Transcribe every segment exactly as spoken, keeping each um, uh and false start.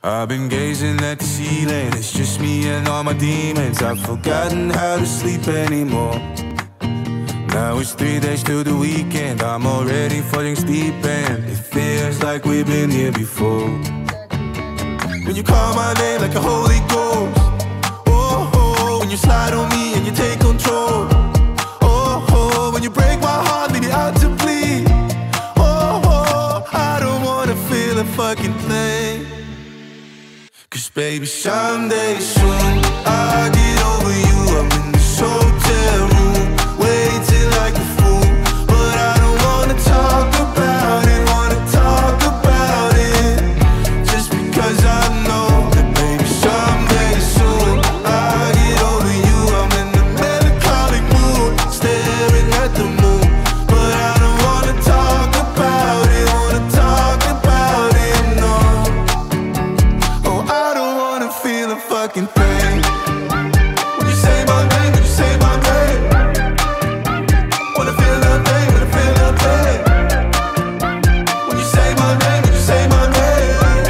I've been gazing at the ceiling, it's just me and all my demons. I've forgotten how to sleep anymore. Now it's three days till the weekend, I'm already falling deep and it feels like we've been here before. When you call my name like a Holy Ghost, oh, oh, when you slide on me and you take control, oh, oh, when you break my heart, leave me out to bleed, oh, oh, I don't wanna feel a fucking thing. Cause baby, someday soon I'll get over you. I'm in this hotel room, waiting like a fool, but I don't wanna talk about it, wanna talk about it, just because I know that baby, someday soon I'll get over you. I'm in the melancholic mood, staring at the moon, but I don't wanna talk about it, wanna talk about it, no. Oh, I don't wanna feel a fucking thing. When you say my name, when you say my name, wanna feel nothing, wanna feel nothing. When you say my name, when you say my name.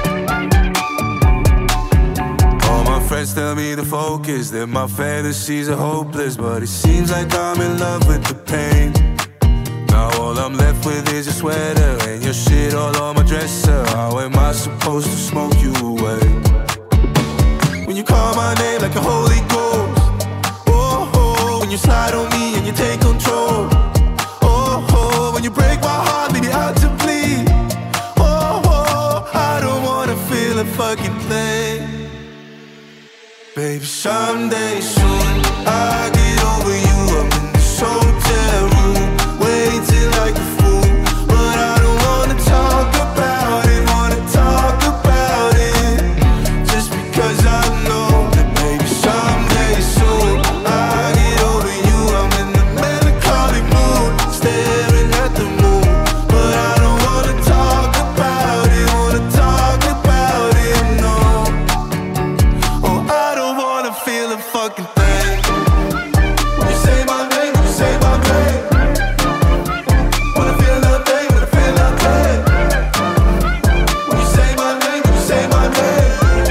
All my friends tell me to focus, that my fantasies are hopeless, but it seems like I'm in love with the pain. Now all I'm left with is a sweater and your shit all on my dresser. How am I supposed to smoke you away? When you call my name like a Holy Ghost, oh, oh, when you slide on me and you take control, oh, oh, when you break my heart, leave me out to bleed, oh, oh, I don't wanna feel a fucking thing. Baby, someday soon I'll get over you. I'm in this hotel room, waiting like a fool, but I don't wanna talk about it, wanna talk about it, just because I know that baby, someday soon I'll get over you. I'm in the melancholic mood, staring at the moon, but I don't wanna talk about it, wanna talk about it, no. Oh, I don't wanna feel a fucking thing. When you say my name, when you say my name, wanna feel nothing, wanna feel nothing. When you say my name, when you say my name.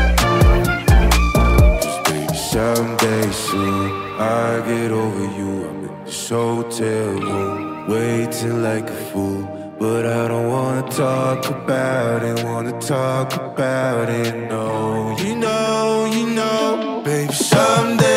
Just baby, someday soon I'll get over you. I'm in this hotel room, waiting like a fool, but I don't wanna talk about it, wanna talk about it, no. You know, you know, baby, someday